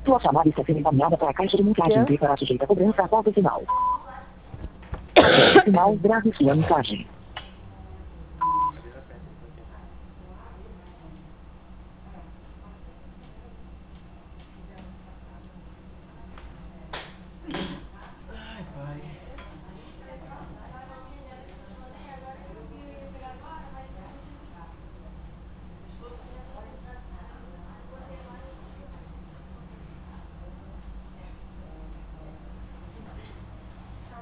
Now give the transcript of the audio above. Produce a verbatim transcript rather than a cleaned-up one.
Sua chamada está sendo encaminhada para a caixa de mensagem Quê? e para sujeita a cobrança após o sinal. Após o sinal, grave sua mensagem.